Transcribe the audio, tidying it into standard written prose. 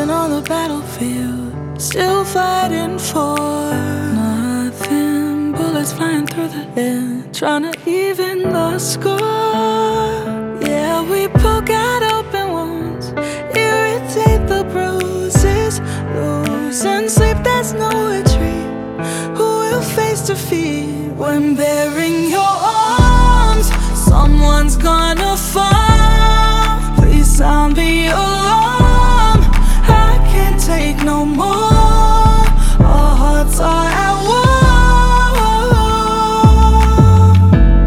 Standing on the battlefield, still fighting for nothing. Bullets flying through the air, trying to even the score. Yeah, we poke out open wounds, irritate the bruises, losing sleep, there's no retreat. Who will face defeat when bearing